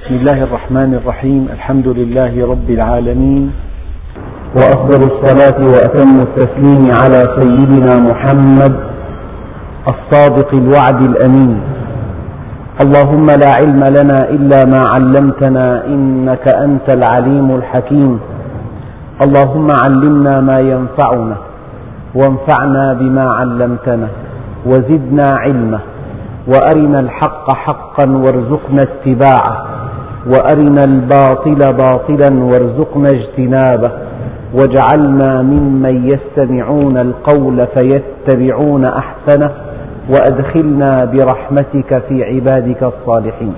بسم الله الرحمن الرحيم. الحمد لله رب العالمين، وأفضل الصلاة وأتم التسليم على سيدنا محمد الصادق الوعد الأمين. اللهم لا علم لنا إلا ما علمتنا إنك أنت العليم الحكيم. اللهم علمنا ما ينفعنا وانفعنا بما علمتنا وزدنا علما، وأرنا الحق حقا وارزقنا اتباعه، وأرنا الباطل باطلا وارزقنا اجتنابه، واجعلنا ممن يستمعون القول فيتبعون أحسنه، وأدخلنا برحمتك في عبادك الصالحين.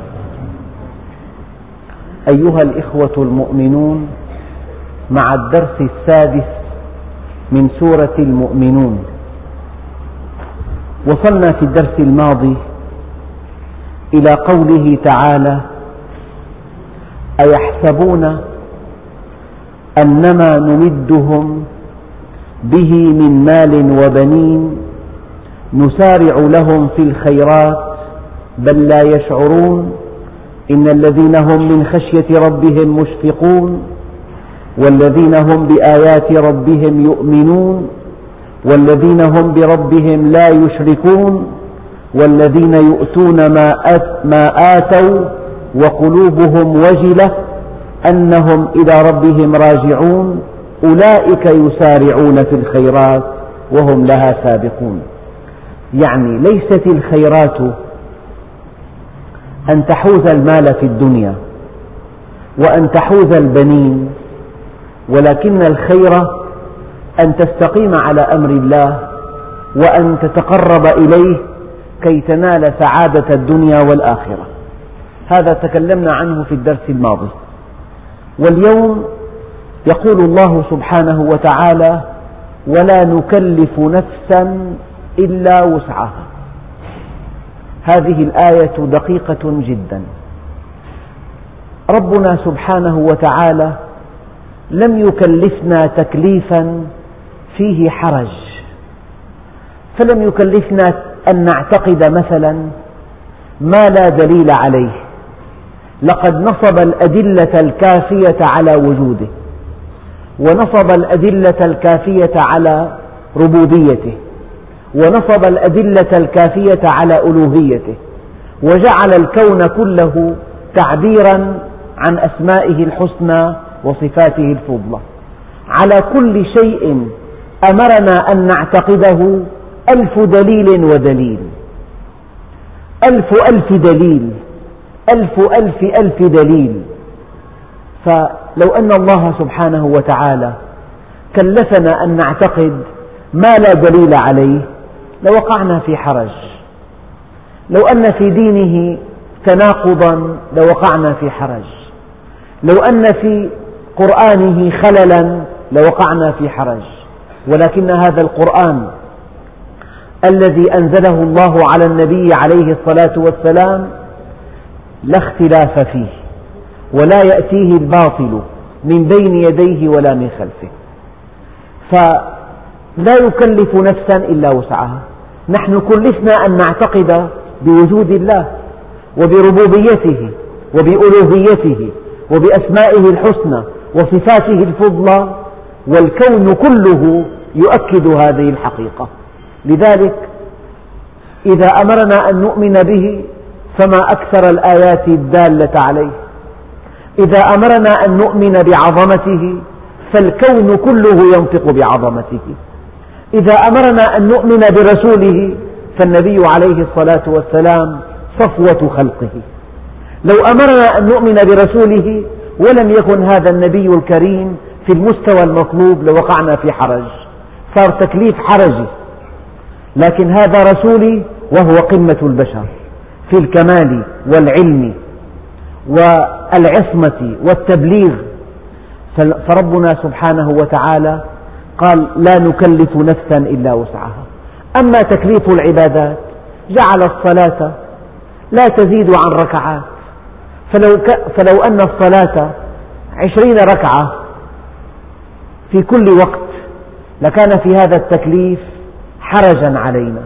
أيها الإخوة المؤمنون، مع الدرس السادس من سورة المؤمنون. وصلنا في الدرس الماضي إلى قوله تعالى: أيحسبون أنما نمدهم به من مال وبنين نسارع لهم في الخيرات بل لا يشعرون إن الذين هم من خشية ربهم مشفقون والذين هم بآيات ربهم يؤمنون والذين هم بربهم لا يشركون والذين يؤتون ما آتوا وقلوبهم وجلة أنهم إلى ربهم راجعون أولئك يسارعون في الخيرات وهم لها سابقون. يعني ليست الخيرات أن تحوز المال في الدنيا وأن تحوز البنين، ولكن الخير أن تستقيم على أمر الله وأن تتقرب إليه كي تنال سعادة الدنيا والآخرة. هذا تكلمنا عنه في الدرس الماضي. واليوم يقول الله سبحانه وتعالى: ولا نكلف نفسا إلا وسعها. هذه الآية دقيقة جدا. ربنا سبحانه وتعالى لم يكلفنا تكليفا فيه حرج، فلم يكلفنا أن نعتقد مثلا ما لا دليل عليه. لقد نصب الأدلة الكافية على وجوده، ونصب الأدلة الكافية على ربوبيته، ونصب الأدلة الكافية على ألوهيته، وجعل الكون كله تعبيرا عن أسمائه الحسنى وصفاته الفضلى. على كل شيء أمرنا أن نعتقده 1000 دليل ودليل، 1000 دليل، 1000 دليل. فلو أن الله سبحانه وتعالى كلفنا أن نعتقد ما لا دليل عليه لوقعنا في حرج. لو أن في دينه تناقضا لوقعنا في حرج. لو أن في قرآنه خللا لوقعنا في حرج. ولكن هذا القرآن الذي أنزله الله على النبي عليه الصلاة والسلام لا اختلاف فيه، ولا يأتيه الباطل من بين يديه ولا من خلفه، فلا يكلف نفسا إلا وسعها. نحن كلفنا أن نعتقد بوجود الله وبربوبيته وبألوهيته وبأسمائه الحسنى وصفاته الفضلى، والكون كله يؤكد هذه الحقيقة. لذلك إذا أمرنا أن نؤمن به فما أكثر الآيات الدالة عليه. إذا أمرنا أن نؤمن بعظمته فالكون كله ينطق بعظمته. إذا أمرنا أن نؤمن برسوله فالنبي عليه الصلاة والسلام صفوة خلقه. لو أمرنا أن نؤمن برسوله ولم يكن هذا النبي الكريم في المستوى المطلوب لوقعنا في حرج، صار تكليف حرجي. لكن هذا رسولي وهو قمة البشر في الكمال والعلم والعصمة والتبليغ. فربنا سبحانه وتعالى قال: لا نكلف نفسا إلا وسعها. أما تكليف العبادات جعل الصلاة لا تزيد عن ركعات، فلو أن الصلاة 20 ركعة في كل وقت لكان في هذا التكليف حرجا علينا.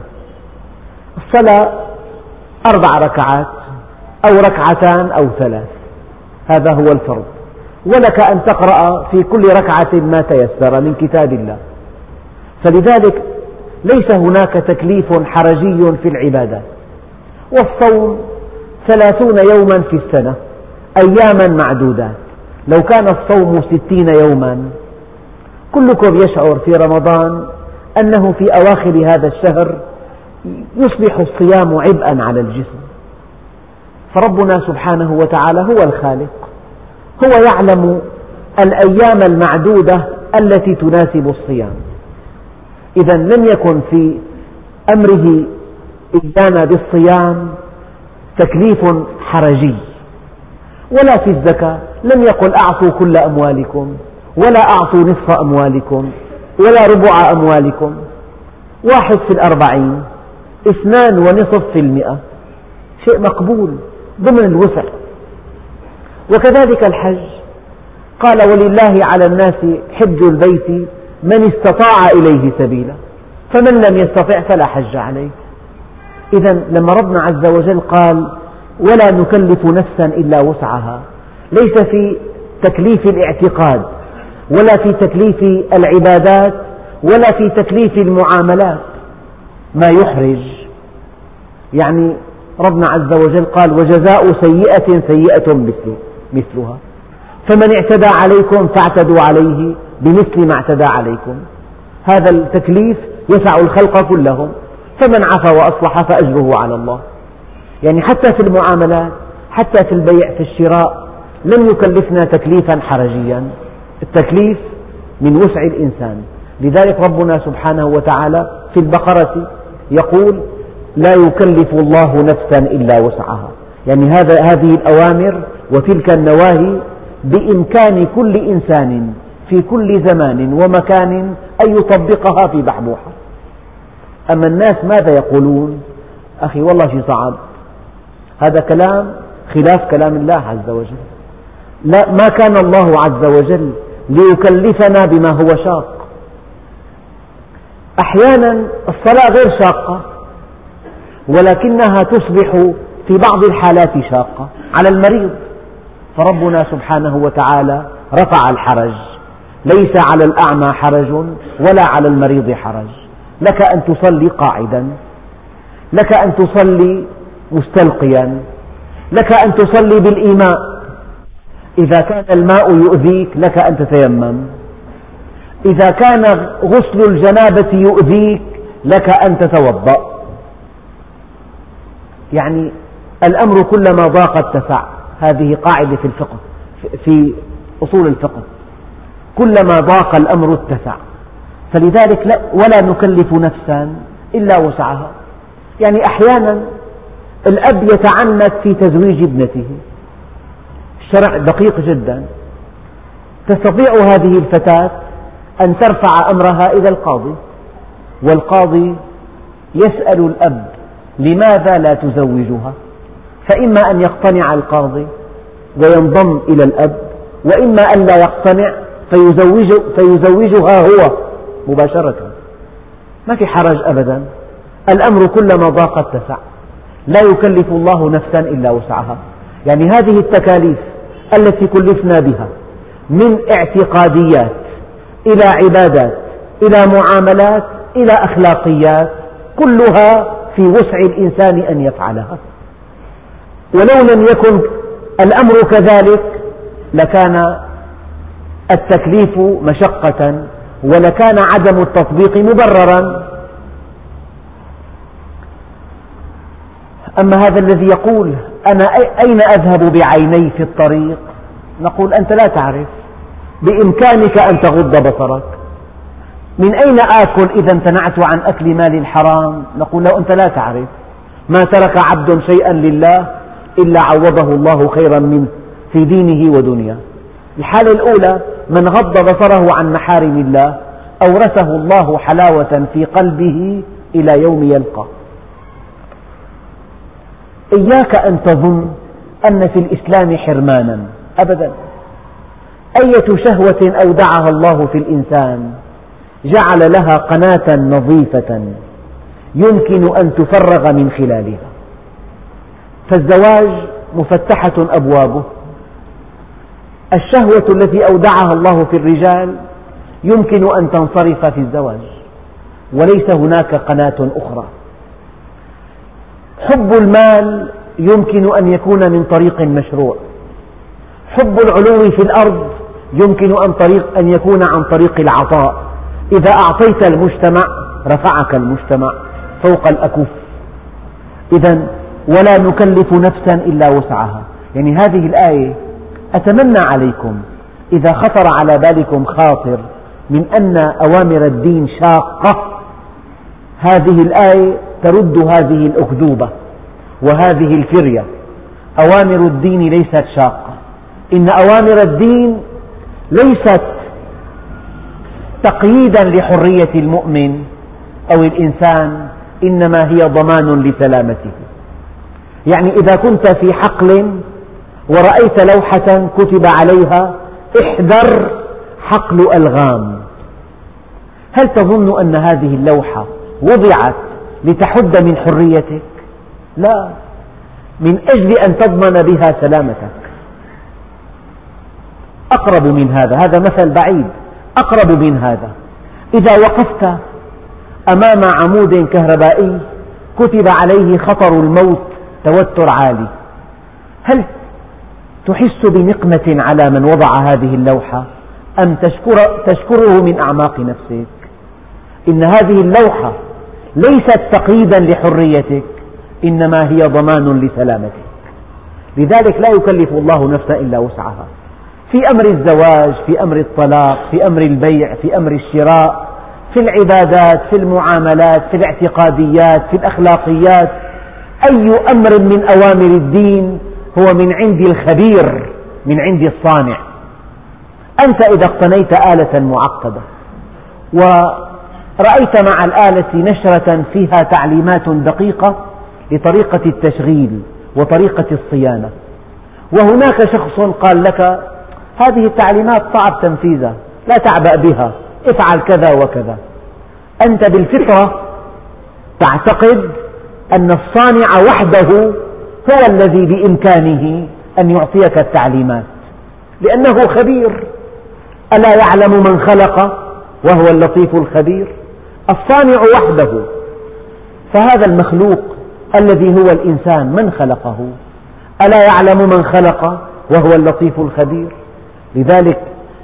الصلاة 4 ركعات أو 2 أو 3، هذا هو الفرض. ولك أن تقرأ في كل ركعة ما تيسر من كتاب الله. فلذلك ليس هناك تكليف حرجي في العبادات. والصوم 30 يوما في السنة، أياما معدودات. لو كان الصوم 60 يوما، كلكم يشعر في رمضان أنه في أواخر هذا الشهر يصبح الصيام عبئا على الجسم. فربنا سبحانه وتعالى هو الخالق، هو يعلم الأيام المعدودة التي تناسب الصيام. إذا لم يكن في أمره إذانا بالصيام تكليف حرجي. ولا في الزكاة لم يقل أعطوا كل أموالكم، ولا أعطوا نصف أموالكم، ولا ربع أموالكم. 1 في 40، 2.5%، شيء مقبول ضمن الوسع. وكذلك الحج، قال ولله على الناس حج البيت من استطاع إليه سبيلا، فمن لم يستطع فلا حج عليه. إذا لما ربنا عز وجل قال ولا نكلف نفسا إلا وسعها، ليس في تكليف الاعتقاد، ولا في تكليف العبادات، ولا في تكليف المعاملات ما يحرج. يعني ربنا عز وجل قال وجزاء سيئة سيئة مثلها، فمن اعتدى عليكم فاعتدوا عليه بمثل ما اعتدى عليكم. هذا التكليف يسع الخلق كلهم، فمن عفا وأصلح فأجره على الله. يعني حتى في المعاملات، حتى في البيع في الشراء، لم يكلفنا تكليفا حرجيا. التكليف من وسع الإنسان. لذلك ربنا سبحانه وتعالى في البقرة يقول لا يكلف الله نفسا إلا وسعها. يعني هذه الأوامر وتلك النواهي بإمكان كل إنسان في كل زمان ومكان أن يطبقها في بحبوحة. أما الناس ماذا يقولون؟ أخي والله شيء صعب، هذا كلام خلاف كلام الله عز وجل. لا، ما كان الله عز وجل ليكلفنا بما هو شاق. أحيانا الصلاة غير شاقة، ولكنها تصبح في بعض الحالات شاقة على المريض، فربنا سبحانه وتعالى رفع الحرج. ليس على الأعمى حرج ولا على المريض حرج. لك أن تصلي قاعدا، لك أن تصلي مستلقيا، لك أن تصلي بالإيماء. إذا كان الماء يؤذيك لك أن تتيمم. إذا كان غسل الجنابة يؤذيك لك أن تتوضأ. يعني الأمر كلما ضاق اتسع. هذه قاعدة في الفقه، في أصول الفقه، كلما ضاق الأمر اتسع. فلذلك ولا نكلف نفسا إلا وسعها. يعني أحيانا الأب يتعنت في تزويج ابنته، الشرع دقيق جدا. تستطيع هذه الفتاة أن ترفع أمرها إلى القاضي، والقاضي يسأل الأب لماذا لا تزوجها، فإما أن يقتنع القاضي وينضم إلى الأب، وإما أن لا يقتنع فيزوجها هو مباشرة. ما في حرج أبدا. الأمر كلما ضاق اتسع. لا يكلف الله نفسا إلا وسعها. يعني هذه التكاليف التي كلفنا بها من اعتقاديات إلى عبادات إلى معاملات إلى أخلاقيات، كلها في وسع الإنسان أن يفعلها. ولو لم يكن الأمر كذلك لكان التكليف مشقة، ولكان عدم التطبيق مبررا. أما هذا الذي يقول أنا أين أذهب بعيني في الطريق، نقول أنت لا تعرف، بإمكانك أن تغض بصرك. من أين آكل إذا امتنعت عن أكل مال الحرام، نقول له أنت لا تعرف. ما ترك عبد شيئا لله إلا عوضه الله خيرا منه في دينه ودنياه. الحالة الأولى من غض بصره عن محارم الله أورثه الله حلاوة في قلبه إلى يوم يلقى. إياك أن تظن أن في الإسلام حرمانا أبدا. أية شهوة أودعها الله في الإنسان جعل لها قناة نظيفة يمكن أن تفرغ من خلالها. فالزواج مفتحة أبوابه، الشهوة التي أودعها الله في الرجال يمكن أن تنصرف في الزواج، وليس هناك قناة أخرى. حب المال يمكن أن يكون من طريق مشروع، حب العلو في الأرض يمكن أن يكون عن طريق العطاء. إذا أعطيت المجتمع رفعك المجتمع فوق الأكف. إذا ولا نكلف نفسا إلا وسعها. يعني هذه الآية أتمنى عليكم إذا خطر على بالكم خاطر من أن أوامر الدين شاقة، هذه الآية ترد هذه الأكذوبة وهذه الفرية. أوامر الدين ليست شاقة، إن أوامر الدين ليست تقييدا لحرية المؤمن أو الإنسان، إنما هي ضمان لسلامته. يعني إذا كنت في حقل ورأيت لوحة كتب عليها احذر حقل ألغام، هل تظن أن هذه اللوحة وضعت لتحد من حريتك؟ لا، من أجل أن تضمن بها سلامتك. أقرب من هذا مثل بعيد، أقرب من هذا، إذا وقفت أمام عمود كهربائي كتب عليه خطر الموت توتر عالي، هل تحس بنقمة على من وضع هذه اللوحة أم تشكره من أعماق نفسك؟ إن هذه اللوحة ليست تقييدا لحريتك، إنما هي ضمان لسلامتك. لذلك لا يكلف الله نفسا إلا وسعها، في أمر الزواج، في أمر الطلاق، في أمر البيع، في أمر الشراء، في العبادات، في المعاملات، في الاعتقاديات، في الأخلاقيات. أي أمر من أوامر الدين هو من عند الخبير، من عند الصانع. أنت إذا اقتنيت آلة معقدة ورأيت مع الآلة نشرة فيها تعليمات دقيقة لطريقة التشغيل وطريقة الصيانة، وهناك شخص قال لك هذه التعليمات صعب تنفيذها، لا تعبأ بها، افعل كذا وكذا، أنت بالفطرة تعتقد أن الصانع وحده هو الذي بإمكانه أن يعطيك التعليمات، لأنه خبير. ألا يعلم من خلق وهو اللطيف الخبير؟ الصانع وحده. فهذا المخلوق الذي هو الإنسان من خلقه؟ ألا يعلم من خلق وهو اللطيف الخبير؟ لذلك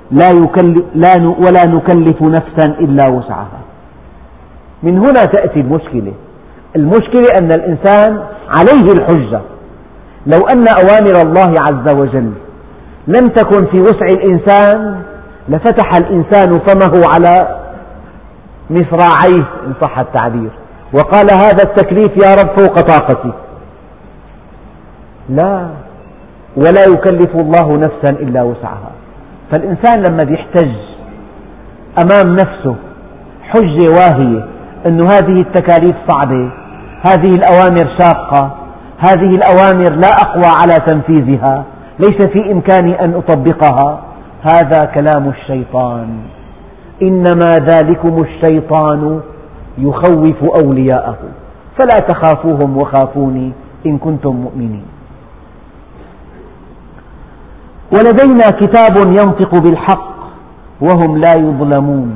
ولا نكلف نفسا إلا وسعها. من هنا تأتي المشكلة. المشكلة أن الإنسان عليه الحجة. لو أن أوامر الله عز وجل لم تكن في وسع الإنسان لفتح الإنسان فمه على مصراعيه إن صح التعبير وقال هذا التكليف يا رب فوق طاقتي. لا، ولا يكلف الله نفسا إلا وسعها. فالإنسان لما يحتج أمام نفسه حجة واهية أن هذه التكاليف صعبة، هذه الأوامر شاقة، هذه الأوامر لا أقوى على تنفيذها، ليس في إمكاني أن أطبقها، هذا كلام الشيطان. إنما ذلكم الشيطان يخوف أولياءه فلا تخافوهم وخافوني إن كنتم مؤمنين. ولدينا كتاب ينطق بالحق وهم لا يظلمون.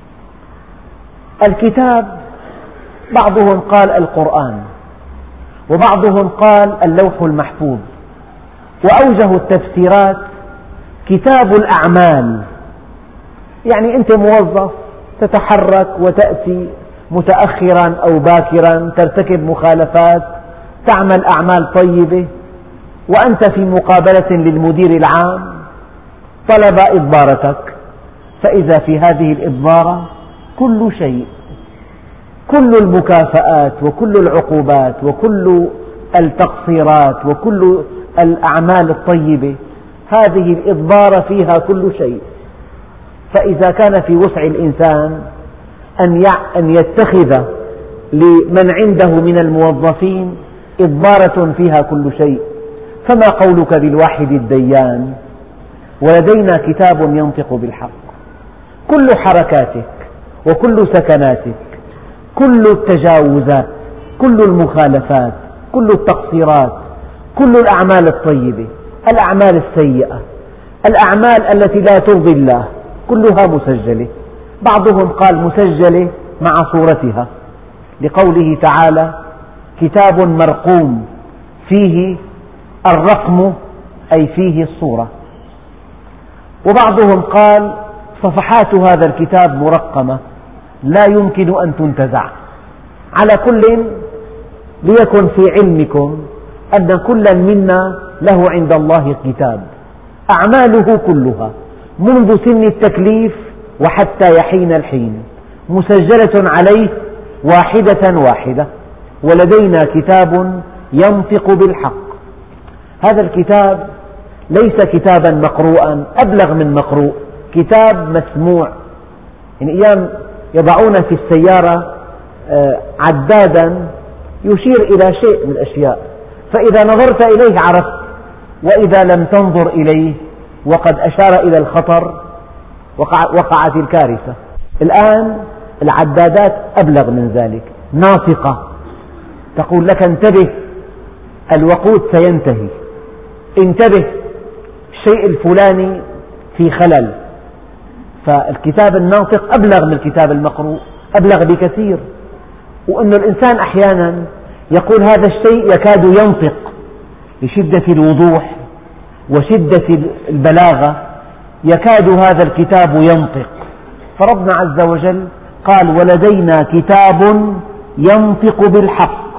الكتاب بعضهم قال القرآن، وبعضهم قال اللوح المحفوظ، وأوجه التفسيرات كتاب الأعمال. يعني أنت موظف تتحرك وتأتي متأخرا أو باكرا، ترتكب مخالفات، تعمل أعمال طيبة، وأنت في مقابلة للمدير العام طلب إضبارتك، فإذا في هذه الإضبارة كل شيء، كل المكافآت وكل العقوبات وكل التقصيرات وكل الأعمال الطيبة، هذه الإضبارة فيها كل شيء. فإذا كان في وسع الإنسان أن يتخذ لمن عنده من الموظفين إضبارة فيها كل شيء، فما قولك بالواحد الديان؟ ولدينا كتاب ينطق بالحق. كل حركاتك وكل سكناتك، كل التجاوزات، كل المخالفات، كل التقصيرات، كل الأعمال الطيبة، الأعمال السيئة، الأعمال التي لا ترضي الله كلها مسجلة. بعضهم قال مسجلة مع صورتها، لقوله تعالى: كتاب مرقوم فيه الرقم، أي فيه الصورة. وبعضهم قال صفحات هذا الكتاب مرقمة لا يمكن أن تنتزع. على كل، ليكن في علمكم أن كلا منا له عند الله كتاب، أعماله كلها منذ سن التكليف وحتى يحين الحين مسجلة عليه واحدة واحدة. ولدينا كتاب ينطق بالحق. هذا الكتاب ليس كتابا مقروءا أبلغ من مقروء، كتاب مسموع. يعني أيام يضعون في السيارة عدادا يشير إلى شيء من الأشياء، فإذا نظرت إليه عرفت، وإذا لم تنظر إليه وقد أشار إلى الخطر وقعت الكارثة. الآن العدادات أبلغ من ذلك، ناطقة، تقول لك انتبه الوقود سينتهي، انتبه الشيء الفلاني في خلل. فالكتاب الناطق أبلغ من الكتاب المقروء، أبلغ بكثير. وأن الإنسان أحيانا يقول هذا الشيء يكاد ينطق لشدة الوضوح وشدة البلاغة، يكاد هذا الكتاب ينطق. فربنا عز وجل قال: ولدينا كتاب ينطق بالحق.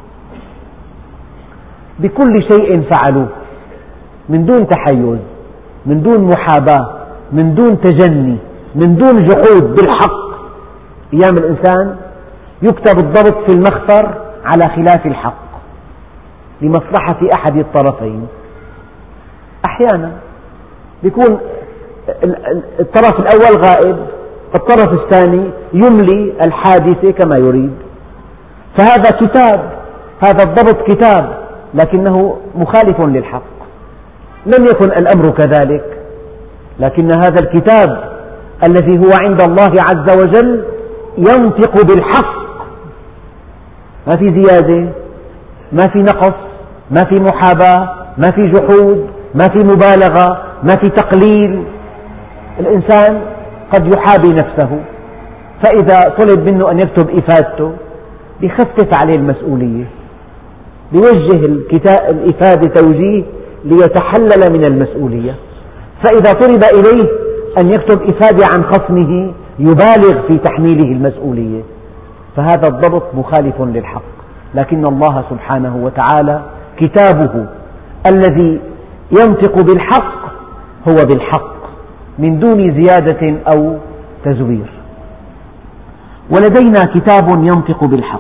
بكل شيء فعلوه من دون تحيز، من دون محاباة، من دون تجني، من دون جحود، بالحق. أيام الإنسان يكتب الضبط في المخفر على خلاف الحق لمصلحة أحد الطرفين. أحيانا يكون الطرف الأول غائب، الطرف الثاني يملي الحادثة كما يريد. فهذا كتاب، هذا الضبط كتاب، لكنه مخالف للحق. لم يكن الأمر كذلك، لكن هذا الكتاب الذي هو عند الله عز وجل ينطق بالحق، ما في زيادة، ما في نقص، ما في محاباة، ما في جحود، ما في مبالغة، ما في تقليل. الإنسان قد يحابي نفسه، فإذا طلب منه أن يكتب إفادته يخفف عليه المسؤولية، يوجه الإفادة توجيه ليتحلل من المسؤولية. فإذا طلب إليه أن يكتب إفادة عن خصمه يبالغ في تحميله المسؤولية. فهذا الضبط مخالف للحق. لكن الله سبحانه وتعالى كتابه الذي ينطق بالحق هو بالحق من دون زيادة أو تزوير. ولدينا كتاب ينطق بالحق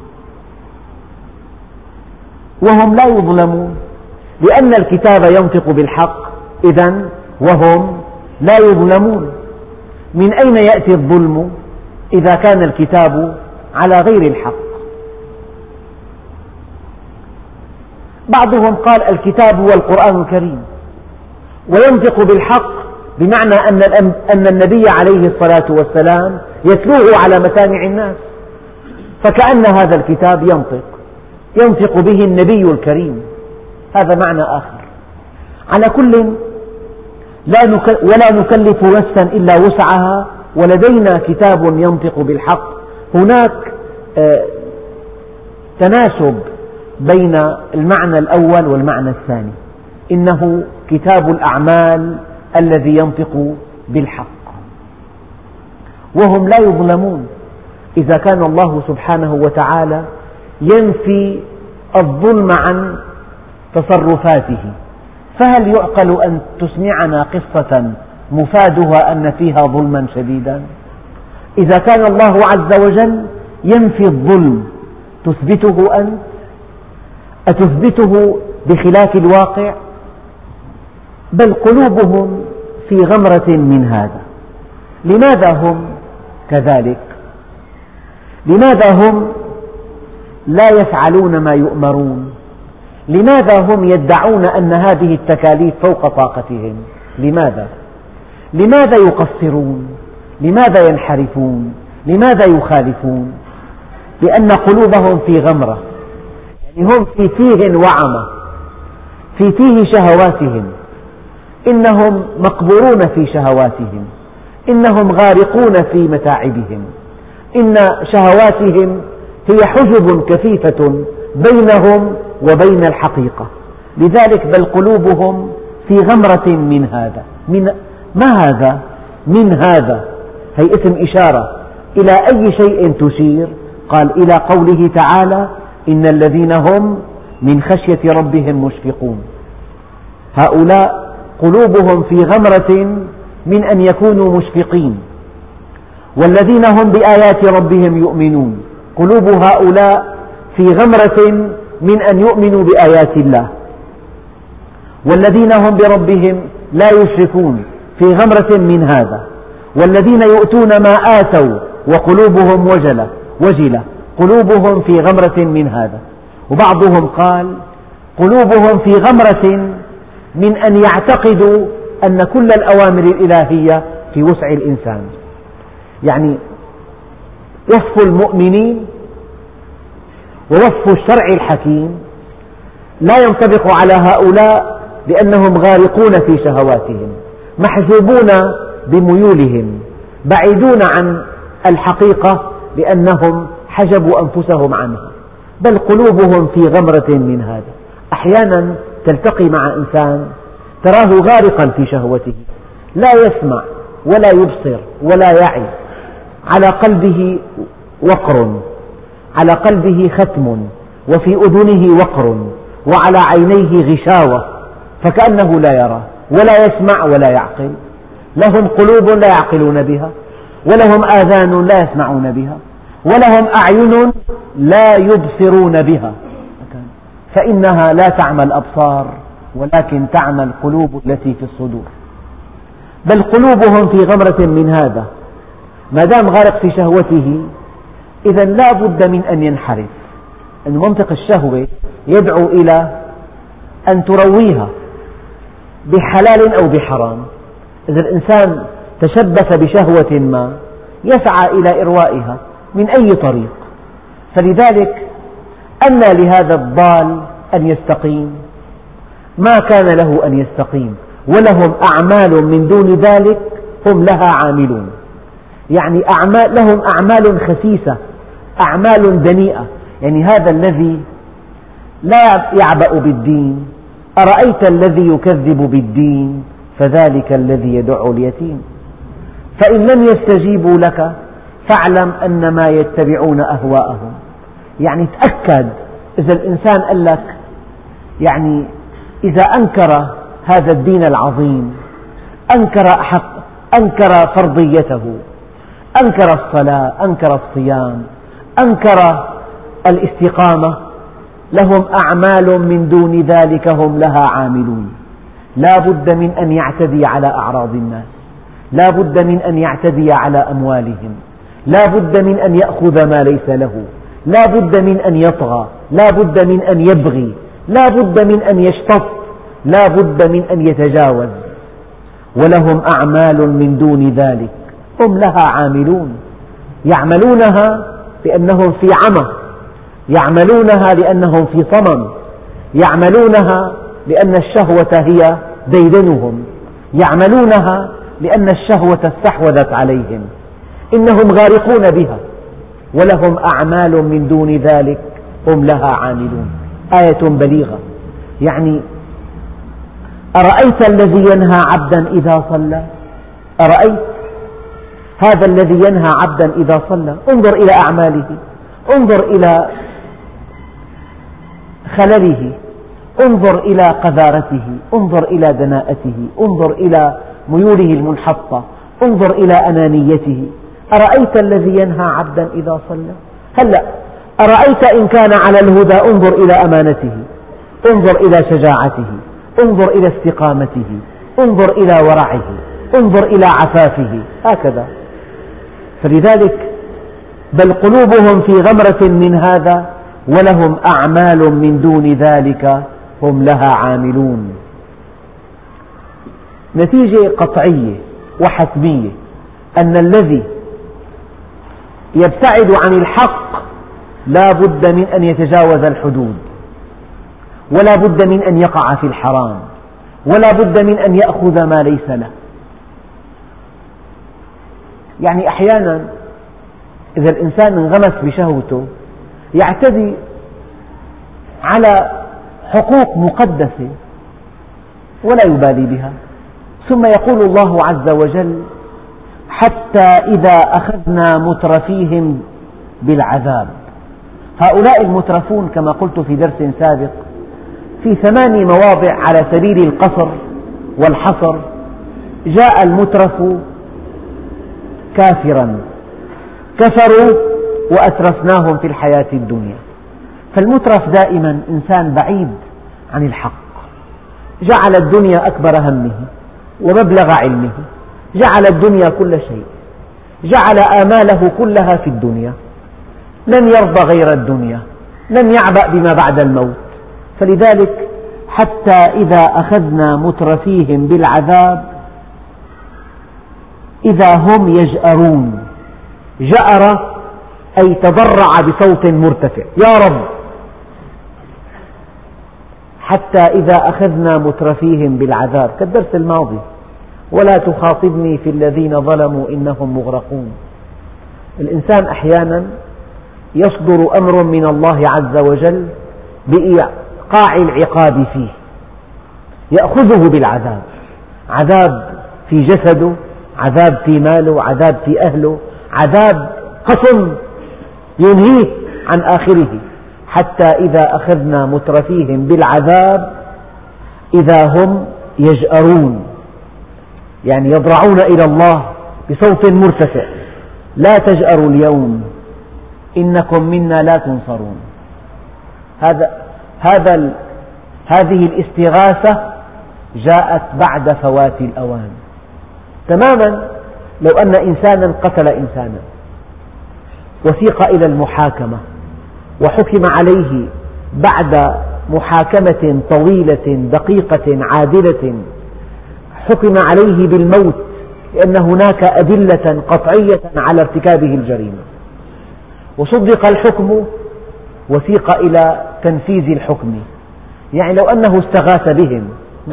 وهم لا يظلمون. لأن الكتاب ينطق بالحق إذن وهم لا يظلمون. من أين يأتي الظلم إذا كان الكتاب على غير الحق؟ بعضهم قال الكتاب هو القرآن الكريم، وينطق بالحق بمعنى أن النبي عليه الصلاة والسلام يتلوه على مسامع الناس، فكأن هذا الكتاب ينطق به النبي الكريم. هذا معنى آخر. على كل، ولا نكلف نفسا إلا وسعها، ولدينا كتاب ينطق بالحق. هناك تناسب بين المعنى الأول والمعنى الثاني. إنه كتاب الأعمال الذي ينطق بالحق وهم لا يظلمون. إذا كان الله سبحانه وتعالى ينفي الظلم عن تصرفاته، فهل يعقل أن تسمعنا قصة مفادها أن فيها ظلما شديدا؟ إذا كان الله عز وجل ينفي الظلم تثبته أنت؟ أتثبته بخلاف الواقع؟ بل قلوبهم في غمرة من هذا. لماذا هم كذلك؟ لماذا هم لا يفعلون ما يؤمرون؟ لماذا هم يدعون أن هذه التكاليف فوق طاقتهم؟ لماذا يقصرون؟ لماذا ينحرفون؟ لماذا يخالفون؟ لأن قلوبهم في غمرة، يعني هم في تيه وعمى، في تيه شهواتهم. إنهم مقبورون في شهواتهم، إنهم غارقون في متاعبهم، إن شهواتهم هي حجب كثيفة بينهم وبين الحقيقة. لذلك بل قلوبهم في غمرة من هذا. ما هذا؟ من هذا، هي اسم إشارة إلى أي شيء تشير؟ قال إلى قوله تعالى: إن الذين هم من خشية ربهم مشفقون. هؤلاء قلوبهم في غمرة من أن يكونوا مشفقين. والذين هم بآيات ربهم يؤمنون، قلوب هؤلاء في غمرة من أن يؤمنوا بآيات الله. والذين هم بربهم لا يشركون، في غمرة من هذا. والذين يؤتون ما آتوا وقلوبهم وجلة، قلوبهم في غمرة من هذا. وبعضهم قال قلوبهم في غمرة من أن يعتقدوا أن كل الأوامر الإلهية في وسع الإنسان. يعني وصف المؤمنين ووصف الشرع الحكيم لا ينطبق على هؤلاء، لأنهم غارقون في شهواتهم، محجوبون بميولهم، بعيدون عن الحقيقة لأنهم حجبوا أنفسهم عنها. بل قلوبهم في غمرة من هذا. أحيانا تلتقي مع إنسان تراه غارقا في شهوته، لا يسمع ولا يبصر ولا يعي، على قلبه وقر، على قلبه ختم، وفي أذنه وقر، وعلى عينيه غشاوة، فكأنه لا يرى ولا يسمع ولا يعقل. لهم قلوب لا يعقلون بها، ولهم آذان لا يسمعون بها، ولهم أعين لا يبصرون بها، فإنها لا تعمى الأبصار ولكن تعمى القلوب التي في الصدور. بل قلوبهم في غمرة من هذا. ما دام غارق في شهوته إذا لا بد من أن ينحرف، أن منطق الشهوة يدعو إلى أن ترويها بحلال أو بحرام. إذا الإنسان تشبث بشهوة ما يسعى إلى إروائها من أي طريق. فلذلك أنى لهذا الضال أن يستقيم؟ ما كان له أن يستقيم، ولهم أعمال من دون ذلك هم لها عاملون. يعني لهم أعمال خسيسة، أعمال دنيئة. يعني هذا الذي لا يعبأ بالدين، أرأيت الذي يكذب بالدين فذلك الذي يدع اليتيم. فإن لم يستجيبوا لك فاعلم أنما يتبعون أهواءهم. يعني تأكد إذا الإنسان قال لك، يعني إذا أنكر هذا الدين العظيم، أنكر فرضيته، أنكر الصلاة، أنكر الصيام، أنكر الاستقامة، لهم أعمال من دون ذلك هم لها عاملون. لا بد من أن يعتدي على أعراض الناس، لا بد من أن يعتدي على أموالهم، لا بد من أن يأخذ ما ليس له، لا بد من أن يطغى، لا بد من أن يبغي، لا بد من أن يشتط، لا بد من أن يتجاوز. ولهم أعمال من دون ذلك هم لها عاملون. يعملونها لأنهم في عمى، يعملونها لأنهم في صمم، يعملونها لأن الشهوة هي ديدنهم، يعملونها لأن الشهوة استحوذت عليهم. إنهم غارقون بها، ولهم أعمال من دون ذلك هم لها عاملون. آية بليغة. يعني أرأيت الذي ينهى عبدا إذا صلى؟ أرأيت هذا الذي ينهى عبدا إذا صلى؟ انظر إلى أعماله، انظر إلى خلله، انظر إلى قذارته، انظر إلى دناءته، انظر إلى ميوله المنحطة، انظر إلى أنانيته. أرأيت الذي ينهى عبدا إذا صلى؟ هلأ أرأيت إن كان على الهدى؟ انظر إلى أمانته، انظر إلى شجاعته، انظر إلى استقامته، انظر إلى ورعه، انظر إلى عفافه، هكذا. فلذلك بل قلوبهم في غمرة من هذا ولهم أعمال من دون ذلك هم لها عاملون. نتيجة قطعية وحتمية أن الذي يبتعد عن الحق لا بد من أن يتجاوز الحدود، ولا بد من أن يقع في الحرام، ولا بد من أن يأخذ ما ليس له. يعني أحيانا إذا الإنسان انغمس بشهوته يعتدي على حقوق مقدسة ولا يبالي بها، ثم يقول الله عز وجل: حتى إذا أخذنا مترفيهم بالعذاب. هؤلاء المترفون كما قلت في درس سابق في 8 مواضع على سبيل القصر والحصر جاء المترف كافرا، كفروا وأترفناهم في الحياة الدنيا. فالمترف دائما إنسان بعيد عن الحق، جعل الدنيا أكبر همه ومبلغ علمه، جعل الدنيا كل شيء، جعل آماله كلها في الدنيا، لن يرضى غير الدنيا، لن يعبأ بما بعد الموت. فلذلك حتى إذا أخذنا مترفيهم بالعذاب إذا هم يجأرون. جأر أي تضرع بصوت مرتفع: يا رب. حتى إذا أخذنا مترفيهم بالعذاب كالدرس الماضي: ولا تخاطبني في الذين ظلموا إنهم مغرقون. الإنسان أحيانا يصدر أمر من الله عز وجل بإيقاع العقاب فيه، يأخذه بالعذاب، عذاب في جسده، عذاب في ماله، عذاب في أهله، عذاب قسم ينهيه عن آخره. حتى إذا أخذنا مترفيهم بالعذاب إذا هم يجأرون، يعني يضرعون إلى الله بصوت مرتفع: لا تجأروا اليوم إنكم منا لا تنصرون. هذه الاستغاثة جاءت بعد فوات الأوان تماما. لو أن إنسانا قتل إنسانا وسيق إلى المحاكمة وحكم عليه بعد محاكمة طويلة دقيقة عادلة، حكم عليه بالموت لأن هناك أدلة قطعية على ارتكابه الجريمة، وصدق الحكم وسيق إلى تنفيذ الحكم. يعني لو أنه استغاث بهم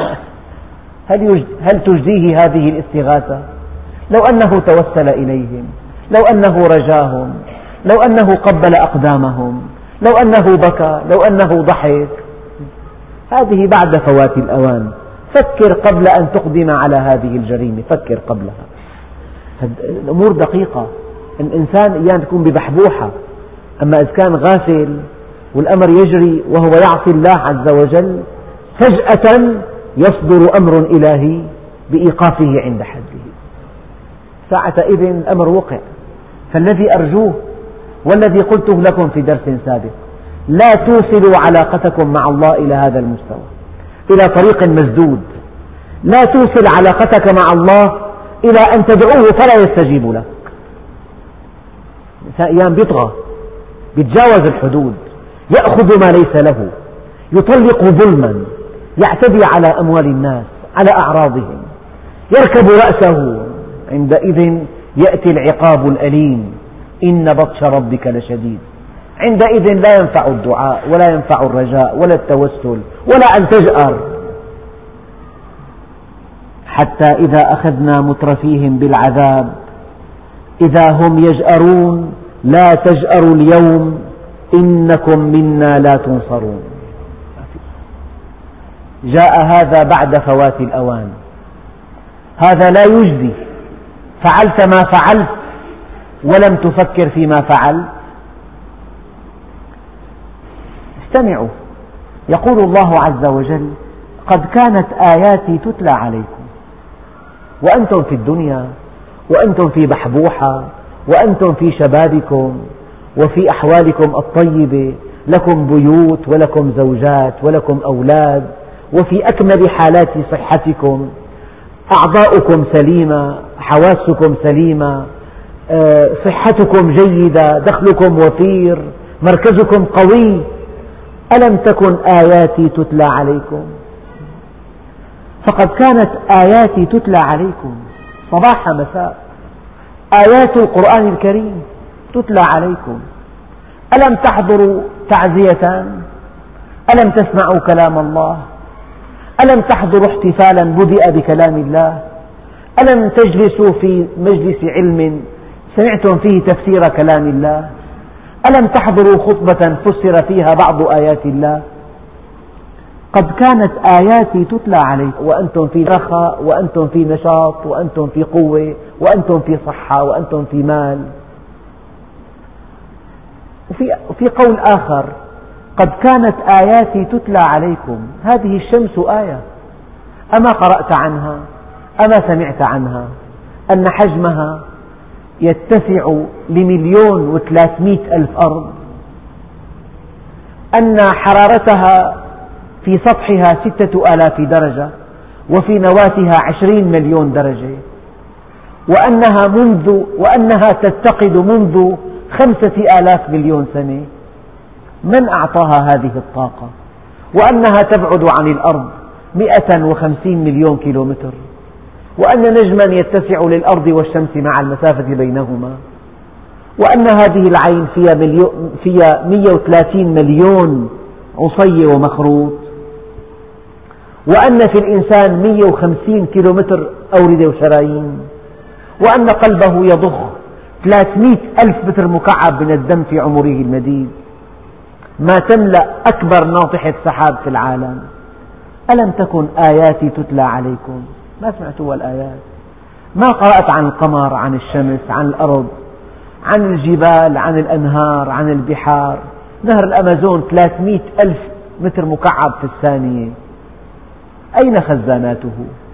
هل تجزيه هذه الاستغاثة؟ لو أنه توسل إليهم، لو أنه رجاهم، لو أنه قبل أقدامهم، لو أنه بكى، لو أنه ضحك، هذه بعد فوات الأوان. فكر قبل أن تقدم على هذه الجريمة، فكر قبلها. الأمور دقيقة، الإنسان أحيانا يكون ببحبوحة، أما إذا كان غافل والأمر يجري وهو يعصي الله عز وجل فجأة يصدر أمر إلهي بإيقافه عند حده، ساعتئذ الأمر وقع. فالذي أرجوه والذي قلته لكم في درس سابق: لا توصلوا علاقتكم مع الله إلى هذا المستوى، إلى طريق مسدود. لا توصل علاقتك مع الله إلى أن تدعوه فلا يستجيب لك. الإنسان أيام بيطغى، يتجاوز الحدود، يأخذ ما ليس له، يطلق ظلما، يعتدي على أموال الناس، على أعراضهم، يركب رأسه. عندئذ يأتي العقاب الأليم: إن بطش ربك لشديد. عندئذ لا ينفع الدعاء ولا ينفع الرجاء ولا التوسل ولا أن تجأر. حتى إذا أخذنا مترفيهم بالعذاب إذا هم يجأرون لا تجأروا اليوم إنكم منا لا تنصرون. جاء هذا بعد فوات الأوان، هذا لا يجزي. فعلت ما فعلت ولم تفكر فيما فعلت. استمعوا، يقول الله عز وجل: قد كانت آياتي تتلى عليكم وأنتم في الدنيا، وأنتم في بحبوحة، وأنتم في شبابكم وفي أحوالكم الطيبة، لكم بيوت ولكم زوجات ولكم أولاد، وفي أكمل حالات صحتكم، أعضاؤكم سليمة، حواسكم سليمة، صحتكم جيدة، دخلكم وفير، مركزكم قوي. ألم تكن آياتي تتلى عليكم؟ فقد كانت آياتي تتلى عليكم صباح مساء. آيات القرآن الكريم تتلى عليكم. ألم تحضروا تعزية؟ ألم تسمعوا كلام الله؟ ألم تحضروا احتفالا بدأ بكلام الله؟ ألم تجلسوا في مجلس علم سمعتم فيه تفسير كلام الله؟ ألم تحضروا خطبة فسر فيها بعض آيات الله؟ قد كانت آياتي تتلى عليكم وأنتم في رخاء وأنتم في نشاط وأنتم في قوة وأنتم في صحة وأنتم في مال. وفي قول آخر: قد كانت آياتي تتلى عليكم. هذه الشمس آية، أما قرأت عنها؟ أما سمعت عنها؟ أن حجمها يتسع ل1,300,000 أرض، أن حرارتها في سطحها 6,000 درجة وفي نواتها 20,000,000 درجة، وأنها تتقد منذ 5,000,000,000 سنة. من أعطاها هذه الطاقة؟ وأنها تبعد عن الأرض 150,000,000 كيلومتر، وأن نجما يتسع للأرض والشمس مع المسافة بينهما، وأن هذه العين فيها 130,000,000 عصي ومخروط، وأن في الإنسان 150 كيلومتر أوردة وشرايين، وأن قلبه يضخ 300,000 متر مكعب من الدم في عمره المديد، ما تملأ أكبر ناطحة سحاب في العالم. ألم تكن آياتي تتلى عليكم؟ ما سمعتوا الآيات؟ ما قرأت عن القمر، عن الشمس، عن الأرض، عن الجبال، عن الأنهار، عن البحار؟ نهر الأمازون 300,000 متر مكعب في الثانية، أين خزاناته؟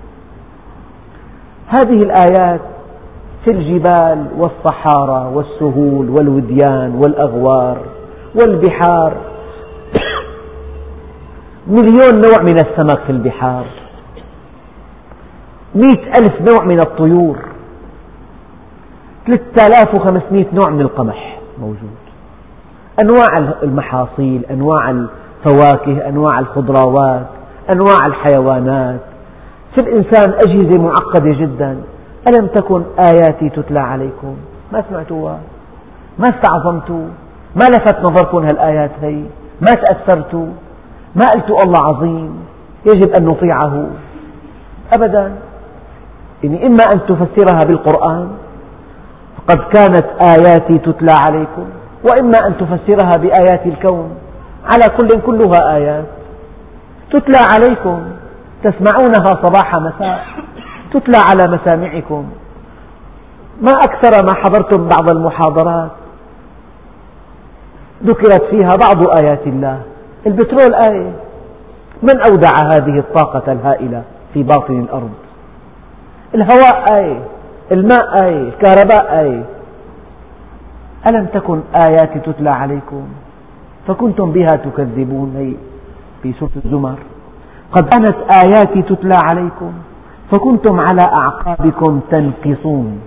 هذه الآيات في الجبال والصحارى والسهول والوديان والأغوار والبحار. 1,000,000 نوع من السمك في البحار، 100,000 نوع من الطيور، 3,500 نوع من القمح موجود، أنواع المحاصيل، أنواع الفواكه، أنواع الخضروات، أنواع الحيوانات. في الإنسان أجهزة معقدة جدا. ألم تكن آياتي تتلى عليكم؟ ما سمعتوها؟ ما استعظمتوا؟ ما لفت نظركم هالآيات هي؟ ما تأثرتوا؟ ما قلتوا الله عظيم يجب أن نطيعه؟ أبدا. يعني إما أن تفسرها بالقرآن قد كانت آياتي تتلى عليكم، وإما أن تفسرها بآيات الكون. على كلها آيات تتلى عليكم، تسمعونها صباح مساء، تتلى على مسامعكم. ما أكثر ما حضرتم بعض المحاضرات ذكرت فيها بعض آيات الله. البترول آية، من أودع هذه الطاقة الهائلة في باطن الأرض؟ الهواء آية، الماء آية، الكهرباء آية. ألم تكن آياتي تتلى عليكم فكنتم بها تكذبون؟ هي في سورة الزمر: قد كانت آياتي تتلى عليكم فكنتم على أعقابكم تنقصون.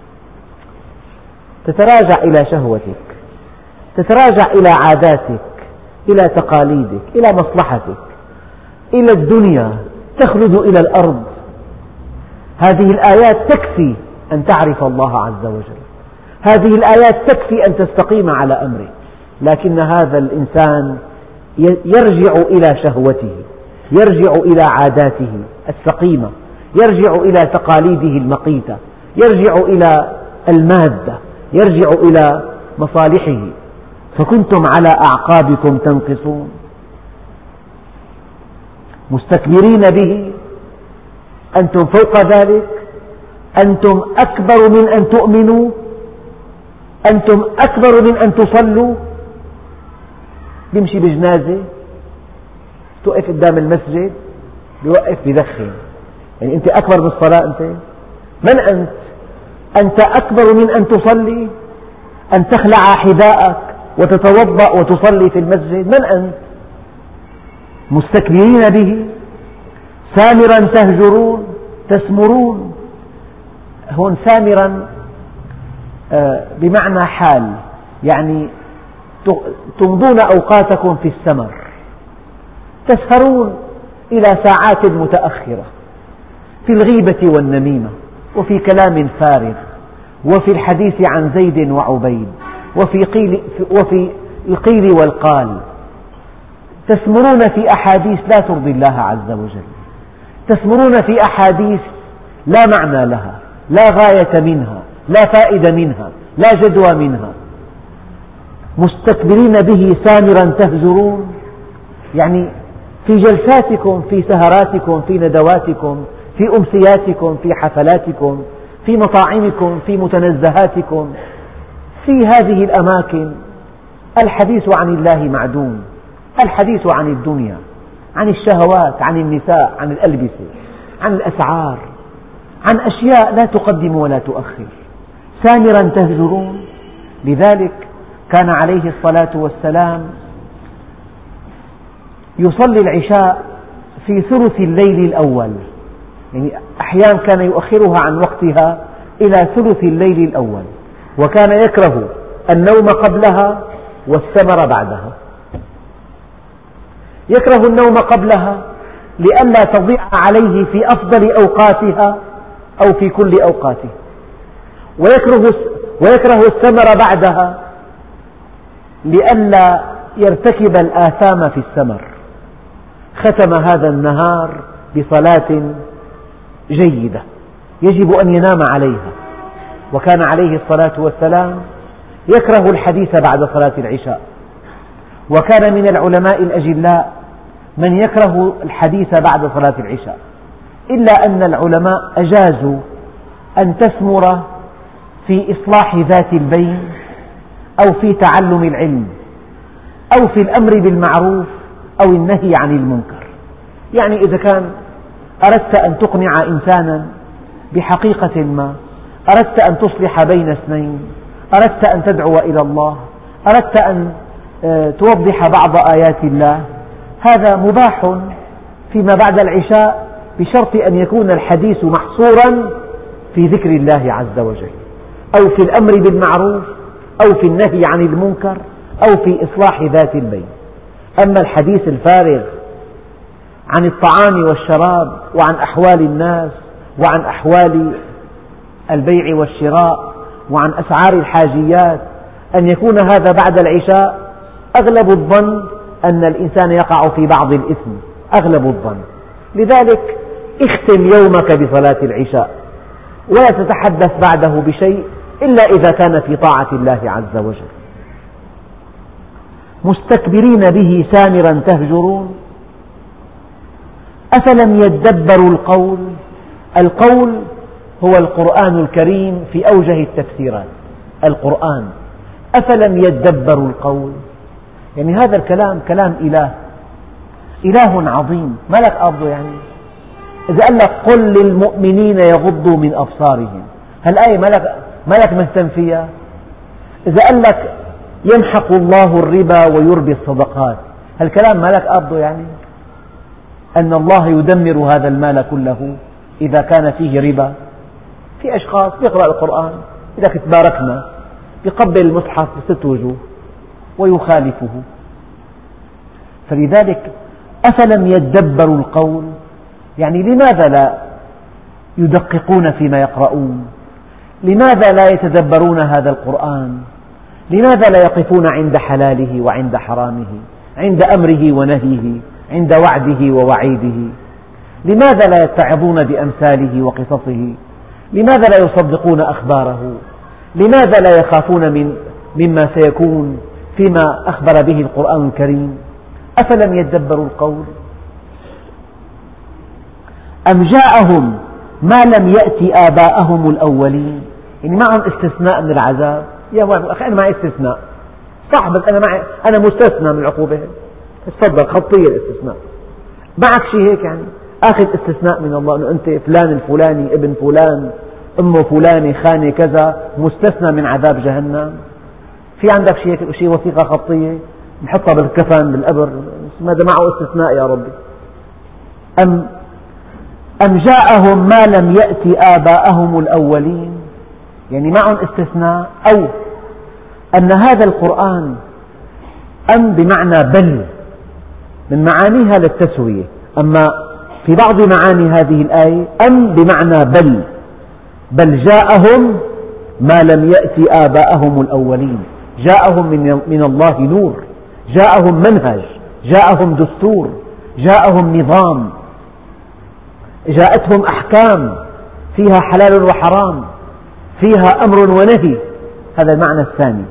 تتراجع إلى شهوتك، تتراجع إلى عاداتك، إلى تقاليدك، إلى مصلحتك، إلى الدنيا، تخلد إلى الأرض. هذه الآيات تكفي أن تعرف الله عز وجل، هذه الآيات تكفي أن تستقيم على أمره. لكن هذا الإنسان يرجع إلى شهوته، يرجع إلى عاداته السقيمة، يرجع إلى تقاليده المقيتة، يرجع إلى المادة، يرجع إلى مصالحه. فكنتم على أعقابكم تنقصون مستكبرين به. أنتم فوق ذلك، أنتم أكبر من أن تؤمنوا، أنتم أكبر من أن تصلوا. بيمشي بجنازة توقف قدام المسجد بيوقف بدخن، يعني أنت أكبر من الصلاة. أنت من أنت؟ أنت أكبر من أن تصلي، أن تخلع حذاءك وتتوضأ وتصلي في المسجد. من أنت؟ مستكبرين به، سامرا تهجرون تسمرون. هون سامرا بمعنى حال، يعني تمضون أوقاتكم في السمر، تسهرون إلى ساعات متأخرة في الغيبة والنميمة، وفي كلام فارغ، وفي الحديث عن زيد وعبيد، وفي القيل والقال. تسمرون في أحاديث لا ترضي الله عز وجل. تثمرون في أحاديث لا معنى لها، لا غاية منها، لا فائدة منها، لا جدوى منها، مستكبرين به سامرا تهجرون. يعني في جلساتكم، في سهراتكم، في ندواتكم، في أمسياتكم، في حفلاتكم، في مطاعمكم، في متنزهاتكم، في هذه الأماكن الحديث عن الله معدوم، الحديث عن الدنيا، عن الشهوات، عن النساء، عن الألبسة، عن الأسعار، عن أشياء لا تقدم ولا تؤخر، سامرا تهجرون. لذلك كان عليه الصلاة والسلام يصلي العشاء في ثلث الليل الأول، يعني أحيانا كان يؤخرها عن وقتها إلى ثلث الليل الأول، وكان يكره النوم قبلها والسمر بعدها. يكره النوم قبلها لئلا تضيع عليه في أفضل أوقاتها أو في كل أوقاته، ويكره السمر بعدها لئلا يرتكب الآثام في السمر. ختم هذا النهار بصلاة جيدة يجب أن ينام عليها، وكان عليه الصلاة والسلام يكره الحديث بعد صلاة العشاء، وكان من العلماء الأجلاء من يكره الحديث بعد صلاة العشاء، إلا أن العلماء أجازوا أن تثمر في إصلاح ذات البين أو في تعلم العلم أو في الأمر بالمعروف أو النهي عن المنكر. يعني إذا كان أردت أن تقنع إنسانا بحقيقة ما، أردت أن تصلح بين اثنين، أردت أن تدعو إلى الله، أردت أن توضح بعض آيات الله، هذا مباح فيما بعد العشاء بشرط أن يكون الحديث محصورا في ذكر الله عز وجل أو في الأمر بالمعروف أو في النهي عن المنكر أو في إصلاح ذات البين. أما الحديث الفارغ عن الطعام والشراب وعن أحوال الناس وعن أحوال البيع والشراء وعن أسعار الحاجيات، أن يكون هذا بعد العشاء أغلب الظن أن الإنسان يقع في بعض الإثم، أغلب الظن. لذلك اختم يومك بصلاة العشاء ولا تتحدث بعده بشيء إلا إذا كان في طاعة الله عز وجل. مستكبرين به سامرا تهجرون أفلم يدبروا القول. القول هو القرآن الكريم في أوجه التفسيرات. القرآن أفلم يدبروا القول، يعني هذا الكلام كلام إله عظيم، ما لك قابضه. يعني إذا قال لك قل للمؤمنين يغضوا من أبصارهم، هالآية ما لك مهتم فيها. إذا قال لك يمحق الله الربا ويربي الصدقات، هالكلام ما لك قابضه. يعني أن الله يدمر هذا المال كله إذا كان فيه ربا. في أشخاص يقرأ القرآن إذا تباركنا يقبل المصحف بست وجوه ويخالفه. فلذلك أفلم يدبروا القول، يعني لماذا لا يدققون فيما يقرؤون؟ لماذا لا يتدبرون هذا القرآن؟ لماذا لا يقفون عند حلاله وعند حرامه، عند أمره ونهيه، عند وعده ووعيده؟ لماذا لا يتعظون بأمثاله وقصصه؟ لماذا لا يصدقون أخباره؟ لماذا لا يخافون مما سيكون فيما أخبر به القرآن الكريم؟ أفلم يدبروا القول أم جاءهم ما لم يأت آباءهم الأولين. يعني معهم استثناء من العذاب. يا أخي أنا معي استثناء، صح، بس أنا مستثنى من العقوبة. تفضل خطية الاستثناء، معك شيء هيك يعني أخذ استثناء من الله أنه أنت فلان الفلاني ابن فلان أمه فلانة خانة كذا مستثنى من عذاب جهنم. في عندك شيء وثيقة خطية نحطها بالكفن بالقبر، ماذا معه استثناء يا ربي. أم جاءهم ما لم يأت آباءهم الأولين، يعني معهم استثناء، أو أن هذا القرآن أم بمعنى بل من معانيها للتسوية، أما في بعض معاني هذه الآية أم بمعنى بل جاءهم ما لم يأت آباءهم الأولين. جاءهم من الله نور، جاءهم منهج، جاءهم دستور، جاءهم نظام، جاءتهم أحكام فيها حلال وحرام، فيها أمر ونهي. هذا المعنى الثاني.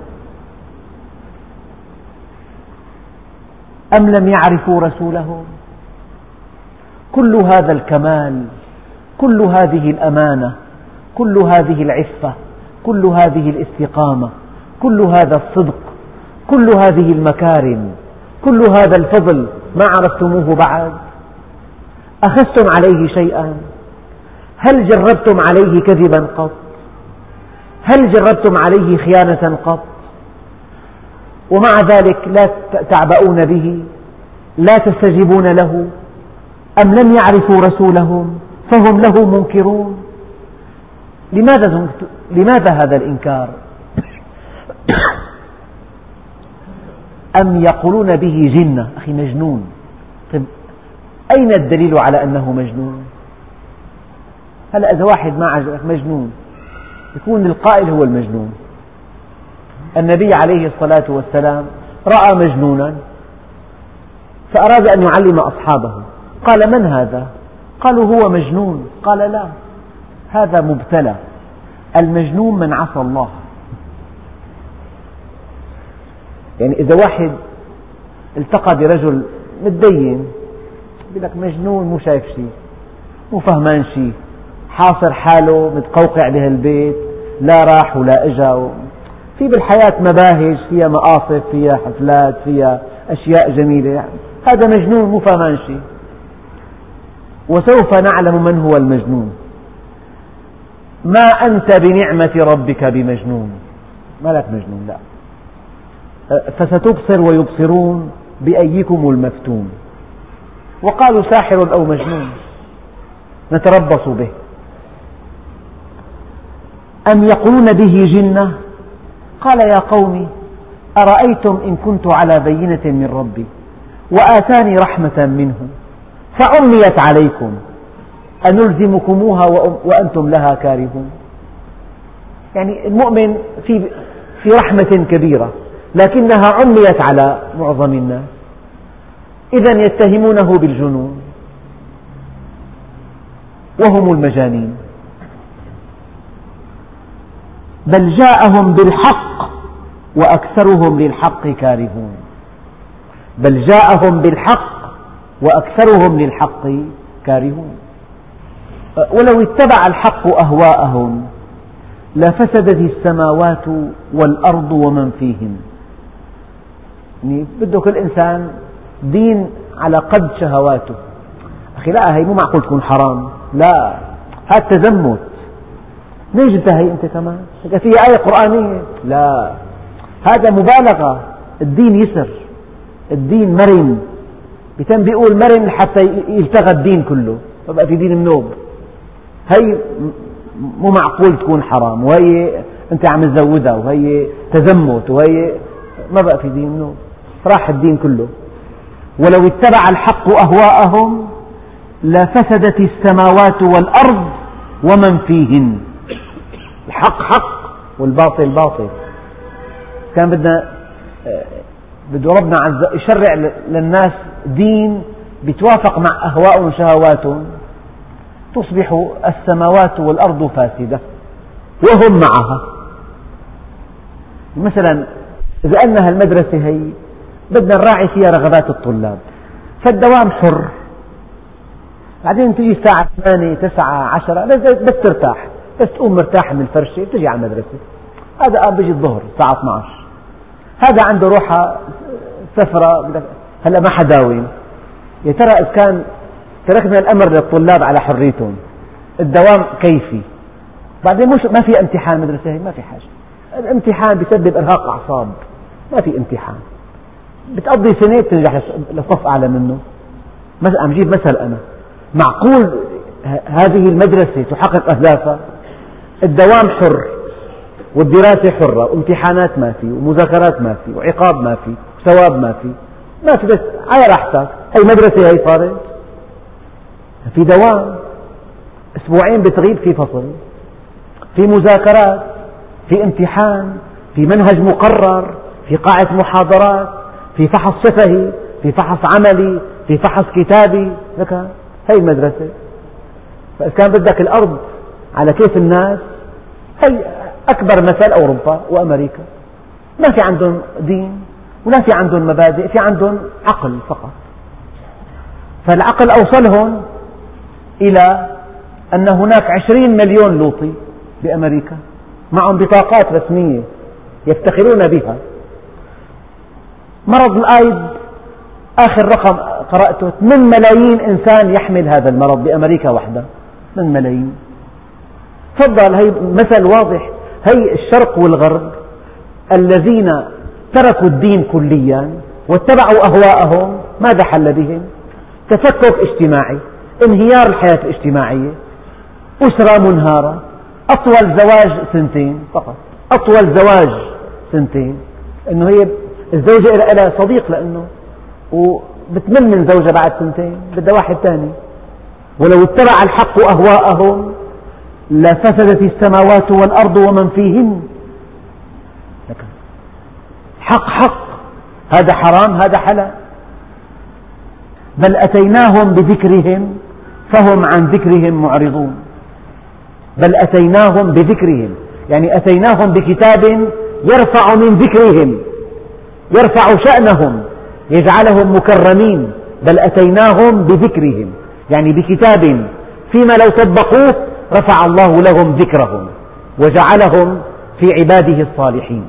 أم لم يعرفوا رسولهم؟ كل هذا الكمال، كل هذه الأمانة، كل هذه العفة، كل هذه الاستقامة، كل هذا الصدق، كل هذه المكارم، كل هذا الفضل، ما عرفتموه بعد؟ أخذتم عليه شيئا؟ هل جربتم عليه كذبا قط؟ هل جربتم عليه خيانة قط؟ ومع ذلك لا تعبؤون به، لا تستجيبون له. أم لم يعرفوا رسولهم فهم له منكرون. لماذا هذا الإنكار؟ أم يقولون به جنة؟ أخي مجنون. طيب أين الدليل على أنه مجنون؟ هلأ إذا واحد ما عجبك مجنون، يكون القائل هو المجنون. النبي عليه الصلاة والسلام رأى مجنونا فأراد أن يعلم أصحابه، قال: من هذا؟ قالوا: هو مجنون. قال: لا، هذا مبتلى. المجنون من عصى الله. يعني إذا واحد التقى برجل متدين، يقول لك مجنون، مو شايف شيء، مو فهمان شيء، حاصر حاله متقوقع بهالبيت، لا راح ولا إجا، في بالحياة مباهج، فيها مقاصف، فيها حفلات، فيها أشياء جميلة، هذا مجنون مو فهمان شيء. وسوف نعلم من هو المجنون. ما أنت بنعمة ربك بمجنون. ما لك مجنون، لا. فستبصر ويبصرون بأيكم المفتون. وقالوا: ساحر أو مجنون نتربص به. أم يقولون به جنة؟ قال: يا قوم أرأيتم إن كنت على بينة من ربي وآتاني رحمة منه فعميت عليكم أنلزمكموها وأنتم لها كارهون. يعني المؤمن في رحمة كبيرة، لكنها عميت على معظم الناس، إذن يتهمونه بالجنون وهم المجانين. بل جاءهم بالحق وأكثرهم للحق كارهون. بل جاءهم بالحق وأكثرهم للحق كارهون. ولو اتبع الحق أهواءهم لفسدت السماوات والأرض ومن فيهن. يعني بده كل إنسان دين على قد شهواته. أخي لا، هي مو معقول تكون حرام، لا، هذا تزمت. ليش جبتها أنت كمان؟ في آية قرآنية؟ لا، هذا مبالغة. الدين يسر، الدين مرن. بيتم بيقول مرن حتى يلتغى الدين كله، فبقى في دين منوب. هي مو معقول تكون حرام، وهي أنت عم تزودها، وهي تزمت، وهي ما بقى في دين منوب، راح الدين كله. ولو اتبع الحق أهواءهم لفسدت السماوات والأرض ومن فيهن. الحق حق والباطل باطل. كان بده ربنا يشرع للناس دين بيتوافق مع أهواءهم وشهواتهم، تصبح السماوات والأرض فاسدة وهم معها. مثلا إذا أنها المدرسة هي بدنا نراعي فيها رغبات الطلاب، فالدوام حر، بعدين تجي الساعة 8 9 10 بس ترتاح، بس تقوم مرتاح من الفرشة تجي على المدرسة. هذا قام بيجي الظهر الساعة 12، هذا عنده روحة سفرة، هلا ما حداوم. يا ترى إذا كان تركنا الأمر للطلاب على حريتهم، الدوام كيفي، بعدين ما في امتحان مدرسة، ما في حاجة. الامتحان بيسبب إرهاق أعصاب، ما في امتحان، بتقضي سنة بتنجح لصف أعلى منه. عم جيب مثل أنا، معقول هذه المدرسة تحقق أهدافها؟ الدوام حر، والدراسة حرة، وامتحانات ما في، ومذاكرات ما في، وعقاب ما في، وثواب ما في، بس على راحتك. هي مدرسة، هي صارت في دوام، أسبوعين بتغيب في فصل، في مذاكرات، في امتحان، في منهج مقرر، في قاعة محاضرات، في فحص شفهي، في فحص عملي، في فحص كتابي. هي المدرسة. فإذا كان بدك الأرض على كيف الناس، هي أكبر مثل أوروبا وأمريكا، ما في عندهم دين ولا في عندهم مبادئ، في عندهم عقل فقط. فالعقل أوصلهم إلى أن هناك 20 مليون لوطي بأمريكا معهم بطاقات رسمية يفتخرون بها. مرض الآيدز آخر رقم قرأته 8 ملايين إنسان يحمل هذا المرض بأمريكا وحدها، 8 ملايين. تفضل، هي مثل واضح. هي الشرق والغرب الذين تركوا الدين كليا واتبعوا أهواءهم، ماذا حل بهم؟ تفكك اجتماعي، انهيار الحياة الاجتماعية، أسرة منهارة، أطول زواج 2 فقط، أطول زواج 2، إنه هي الزوجة لها صديق لأنه وبتمل من زوجها بعد 2 بدها واحد ثاني. ولو اتبع الحق أهواءهم لفسدت السماوات والأرض ومن فيهن. حق حق، هذا حرام هذا حلال. بل أتيناهم بذكرهم فهم عن ذكرهم معرضون. بل أتيناهم بذكرهم، يعني أتيناهم بكتاب يرفع من ذكرهم، يرفع شأنهم، يجعلهم مكرمين. بل أتيناهم بذكرهم، يعني بكتاب فيما لو طبقوه رفع الله لهم ذكرهم وجعلهم في عباده الصالحين.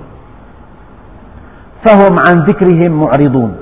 فهم عن ذكرهم معرضون.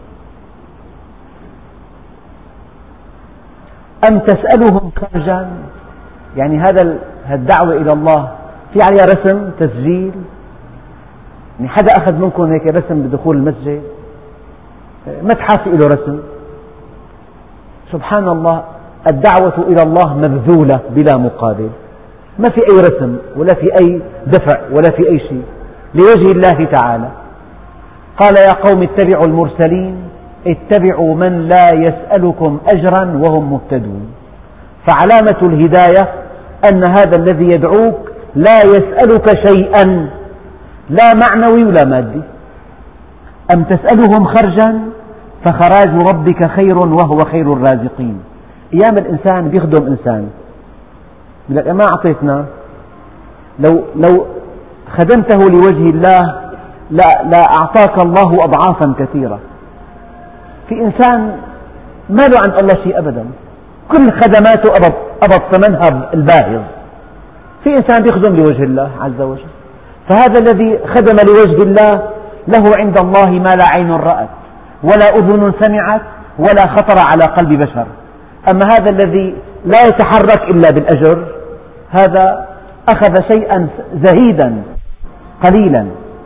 أم تسألهم خرجا، يعني الدعوة إلى الله في عليها رسم تسجيل، يعني حدا أخذ منكم هيك رسم بدخول المسجد، متحف له رسم. سبحان الله، الدعوة إلى الله مبذولة بلا مقابل، ما في أي رسم ولا في أي دفع ولا في أي شيء، لوجه الله تعالى. قال يا قوم اتبعوا المرسلين، اتبعوا من لا يسألكم أجرا وهم مهتدون. فعلامة الهداية أن هذا الذي يدعوك لا يسألك شيئا، لا معنوي ولا مادي. أم تسألهم خرجا فخراج ربك خير وهو خير الرازقين. أيام الإنسان بيخدم إنسان، يقول لك ما أعطيتنا، لو خدمته لوجه الله لا أعطاك الله أضعافا كثيرة. في إنسان ما له عند الله شيء أبدا، كل خدماته أبد ثمنها الباهظ. في إنسان يخدم لوجه الله عز وجل، فهذا الذي خدم لوجه الله له عند الله ما لا عين رأت ولا أذن سمعت ولا خطر على قلب بشر. أما هذا الذي لا يتحرك إلا بالأجر، هذا أخذ شيئا زهيدا قليلا.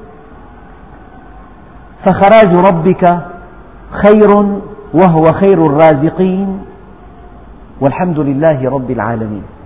فخراج ربك خير وهو خير الرازقين والحمد لله رب العالمين.